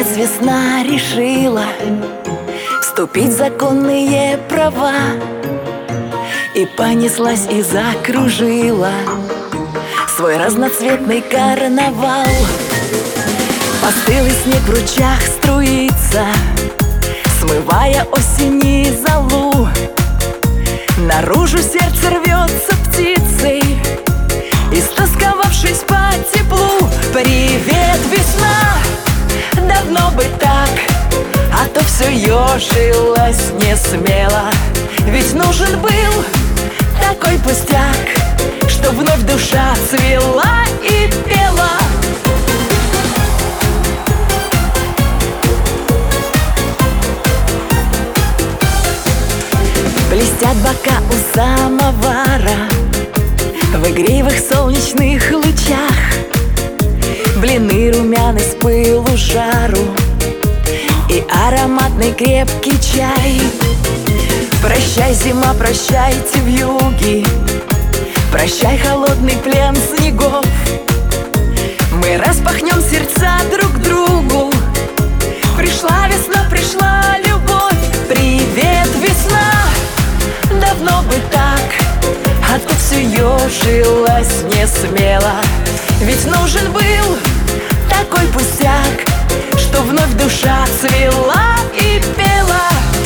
Наконец весна решила вступить в законные права, и понеслась и закружила свой разноцветный карнавал. Постылый снег в ручьях струится, смывая осени золу. Наружу сердце рвется птицей, истосковавшись по теплу. Привет, весна! Давно бы так, а то все ежилось не смело. Ведь нужен был такой пустяк, что вновь душа цвела и пела. Блестят бока у самовара в игривых солнечных лучах, блины румяны с пылу жару и ароматный крепкий чай. Прощай, зима, прощайте вьюги, прощай, холодный плен снегов. Мы распахнем сердца друг другу. Пришла весна, пришла любовь. Привет, весна! Давно бы так, а то все ежилось не смело. Ведь нужен был такой пустяк, что вновь душа цвела и пела.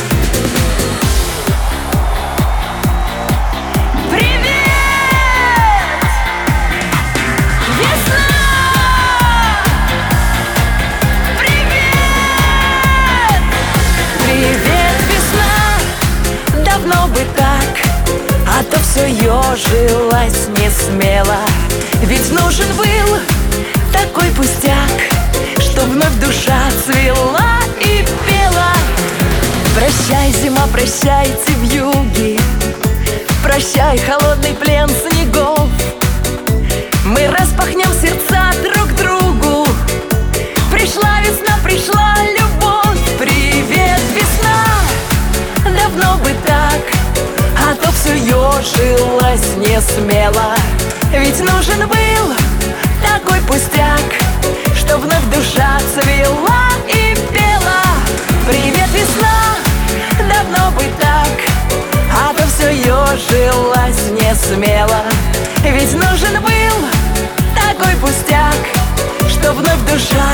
А то все ежилось не смело. Ведь нужен был такой пустяк, что вновь душа цвела и пела. Прощай, зима, прощайте вьюги, прощай, холодный плен снегов. Мы распахнем сердца друг другу. Пришла весна, пришла любовь. Привет, весна! Давно бы так, а то все ежилось не смело. Ведь нужен был такой пустяк, что вновь душа цвела и пела. Привет, весна! Давно бы так, а то все ежилось не смело. Ведь нужен был такой пустяк, что вновь душа